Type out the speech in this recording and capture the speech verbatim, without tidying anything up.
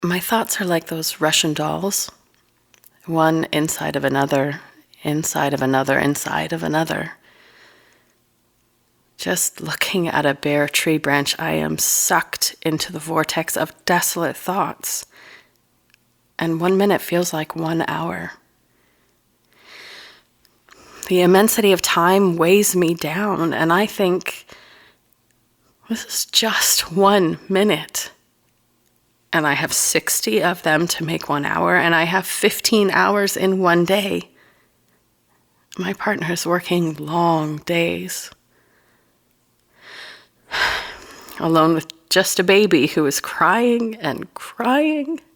My thoughts are like those Russian dolls, one inside of another, inside of another, inside of another. Just looking at a bare tree branch, I am sucked into the vortex of desolate thoughts. And one minute feels like one hour. The immensity of time weighs me down, and I think, this is just one minute. And I have sixty of them to make one hour, and I have fifteen hours in one day. My partner is working long days. Alone with just a baby who is crying and crying